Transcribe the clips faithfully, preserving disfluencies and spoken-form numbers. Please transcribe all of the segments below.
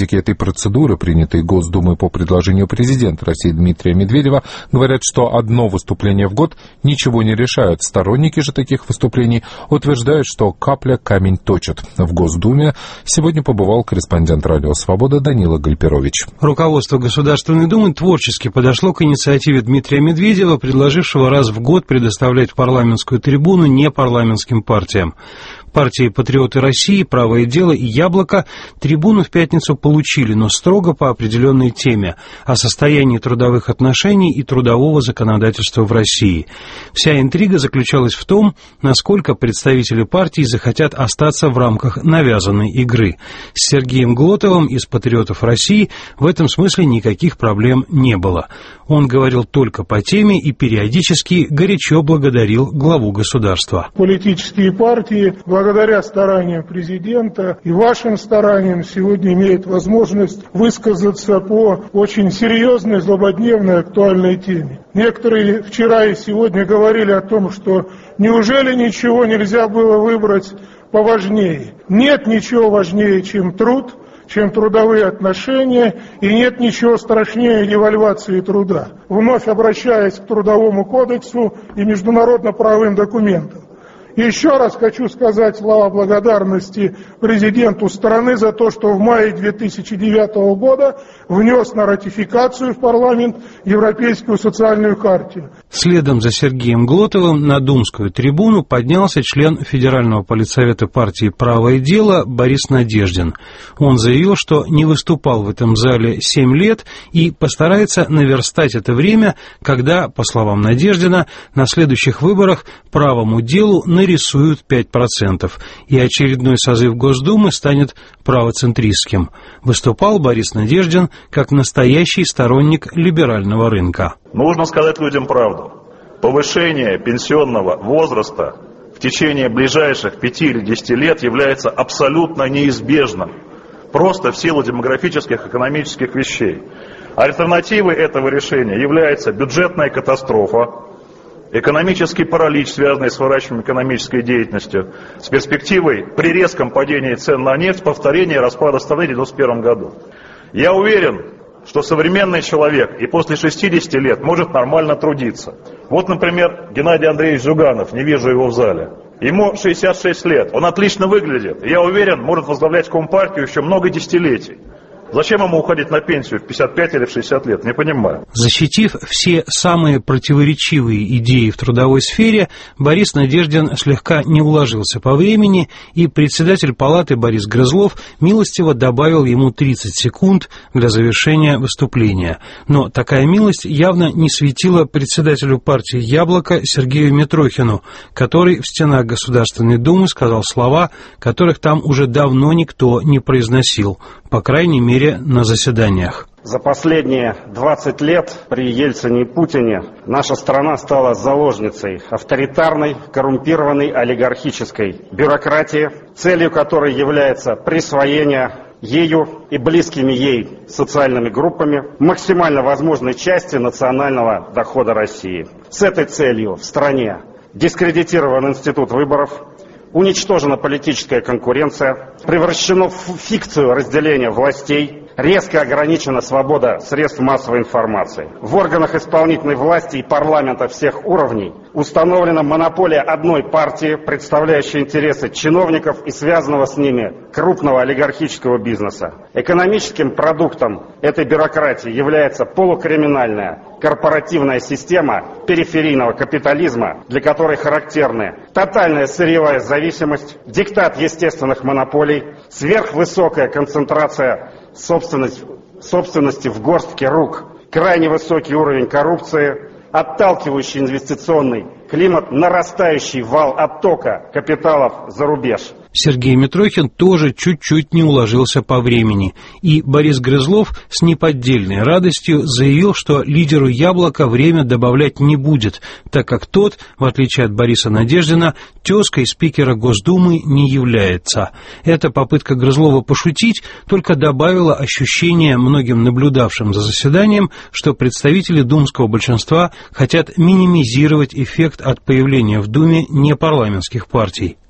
критики этой процедуры, принятой Госдумой по предложению президента России Дмитрия Медведева, говорят, что одно выступление в год ничего не решают. Сторонники же таких выступлений утверждают, что капля камень точит. В Госдуме сегодня побывал корреспондент «Радио Свобода» Данила Гальперович. Руководство Государственной Думы творчески подошло к инициативе Дмитрия Медведева, предложившего раз в год предоставлять парламентскую трибуну непарламентским партиям. Партии «Патриоты России», «Правое дело» и «Яблоко» трибуну в пятницу получили, но строго по определенной теме – о состоянии трудовых отношений и трудового законодательства в России. Вся интрига заключалась в том, насколько представители партий захотят остаться в рамках навязанной игры. С Сергеем Глотовым из «Патриотов России» в этом смысле никаких проблем не было. Он говорил только по теме и периодически горячо благодарил главу государства. Политические партии, благодаря стараниям президента и вашим стараниям, сегодня имеют возможность высказаться по очень серьезной, злободневной, актуальной теме. Некоторые вчера и сегодня говорили о том, что неужели ничего нельзя было выбрать поважнее. Нет ничего важнее, чем труд, чем трудовые отношения, и нет ничего страшнее девальвации труда. Вновь обращаясь к Трудовому кодексу и международно-правовым документам. Еще раз хочу сказать слова благодарности президенту страны за то, что в мае две тысячи девятого года внес на ратификацию в парламент Европейскую социальную хартию. Следом за Сергеем Глотовым на думскую трибуну поднялся член Федерального политсовета партии «Правое дело» Борис Надеждин. Он заявил, что не выступал в этом зале семь лет и постарается наверстать это время, когда, по словам Надеждина, на следующих выборах правому делу нарисуют пять процентов, и очередной созыв Госдумы станет правоцентристским. Выступал Борис Надеждин как настоящий сторонник либерального рынка. Нужно сказать людям правду. Повышение пенсионного возраста в течение ближайших пяти или десяти лет является абсолютно неизбежным. Просто в силу демографических, экономических вещей. Альтернативой этого решения является бюджетная катастрофа, экономический паралич, связанный с сворачиванием экономической деятельностью, с перспективой при резком падении цен на нефть повторения распада страны в девяносто первом году. Я уверен, что современный человек и после шестидесяти лет может нормально трудиться. Вот, например, Геннадий Андреевич Зюганов, не вижу его в зале. Ему шестьдесят шесть лет, он отлично выглядит. Я уверен, может возглавлять Компартию еще много десятилетий. Зачем ему уходить на пенсию в пятьдесят пять или в шестьдесят лет? Не понимаю. Защитив все самые противоречивые идеи в трудовой сфере, Борис Надеждин слегка не уложился по времени, и председатель палаты Борис Грызлов милостиво добавил ему тридцать секунд для завершения выступления. Но такая милость явно не светила председателю партии «Яблоко» Сергею Митрохину, который в стенах Государственной Думы сказал слова, которых там уже давно никто не произносил, по крайней мере, на заседаниях. За последние двадцать лет при Ельцине и Путине наша страна стала заложницей авторитарной, коррумпированной олигархической бюрократии, целью которой является присвоение ею и близкими ей социальными группами максимально возможной части национального дохода России. С этой целью в стране дискредитирован институт выборов, уничтожена политическая конкуренция, превращено в фикцию разделения властей, резко ограничена свобода средств массовой информации. В органах исполнительной власти и парламента всех уровней установлена монополия одной партии, представляющей интересы чиновников и связанного с ними крупного олигархического бизнеса. Экономическим продуктом этой бюрократии является полукриминальная корпоративная система периферийного капитализма, для которой характерны тотальная сырьевая зависимость, диктат естественных монополий, сверхвысокая концентрация собственности, собственности в горстке рук, крайне высокий уровень коррупции, отталкивающий инвестиционный климат, нарастающий вал оттока капиталов за рубеж. Сергей Митрохин тоже чуть-чуть не уложился по времени, и Борис Грызлов с неподдельной радостью заявил, что лидеру «Яблока» время добавлять не будет, так как тот, в отличие от Бориса Надеждина, тезкой спикера Госдумы не является. Эта попытка Грызлова пошутить только добавила ощущение многим наблюдавшим за заседанием, что представители думского большинства хотят минимизировать эффект от появления в Думе непарламентских партий.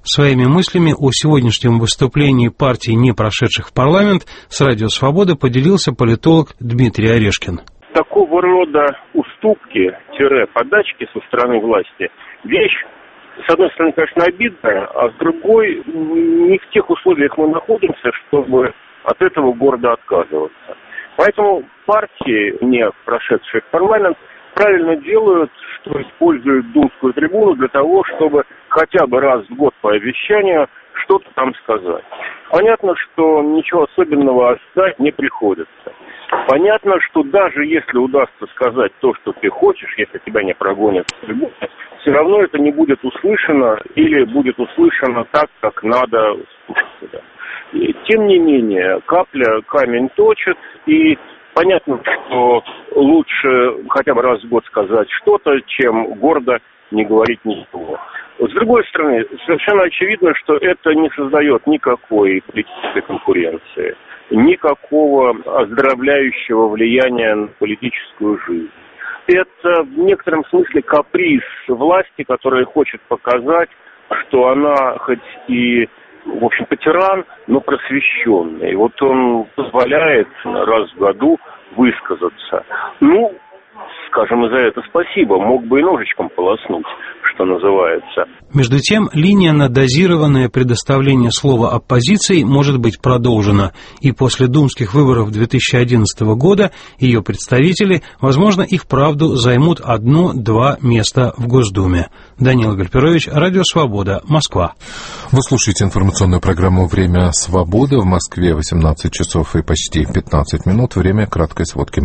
Своими мыслями о сегодняшнем выступлении партий, не прошедших в парламент, с «Радио Свобода» поделился политолог Дмитрий Орешкин. Такого рода уступки-подачки со стороны власти – вещь, с одной стороны, конечно, обидная, а с другой, не в тех условиях мы находимся, чтобы от этого гордо отказываться. Поэтому партии, не прошедшие в парламент, правильно делают, что используют думскую трибуну для того, чтобы хотя бы раз в год по обещанию что-то там сказать. Понятно, что ничего особенного ожидать не приходится. Понятно, что даже если удастся сказать то, что ты хочешь, если тебя не прогонят с трибуны, все равно это не будет услышано или будет услышано так, как надо слушателям. Тем не менее, капля камень точит, и понятно, что лучше хотя бы раз в год сказать что-то, чем гордо не говорить ничего. С другой стороны, совершенно очевидно, что это не создает никакой политической конкуренции, никакого оздоровляющего влияния на политическую жизнь. Это в некотором смысле каприз власти, которая хочет показать, что она хоть и, в общем-то, тиран, но просвещенный. И вот он позволяет раз в году высказаться. Ну, скажем, за это спасибо. Мог бы и ножичком полоснуть, что называется. Между тем, линия на дозированное предоставление слова оппозиции может быть продолжена. И после думских выборов две тысячи одиннадцатого года ее представители, возможно, и вправду займут одно-два места в Госдуме. Данил Гальперович, Радио Свобода, Москва. Вы слушаете информационную программу «Время свободы». В Москве восемнадцать часов и почти пятнадцать минут. Время краткой сводки.